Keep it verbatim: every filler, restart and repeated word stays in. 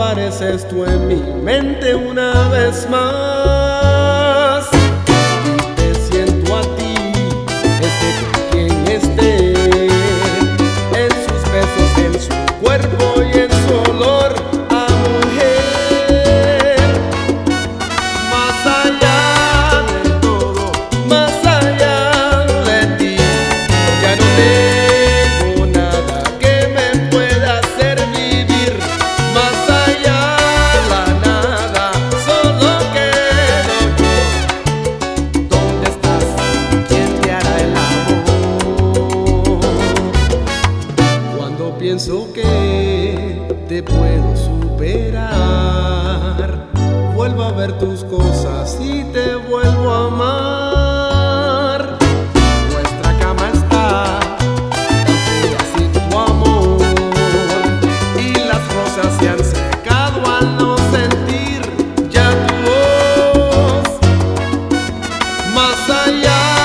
apareces tú en mi mente una vez más. Y te siento a ti, esté con quien esté, en sus besos, en su cuerpo y en su olor a mujer. Más allá de todo, más allá de ti, ya no tengo nada que me pueda hacer vivir. Más allá la nada, solo quedo yo. ¿Dónde estás? ¿Quién te hará el amor? Cuando pienso que te puedo superar, vuelvo a ver tus cosas y te vuelvo a amar. Nuestra cama está tan fría sin tu amor, y las rosas se han secado al no sentir ya tu voz. Más allá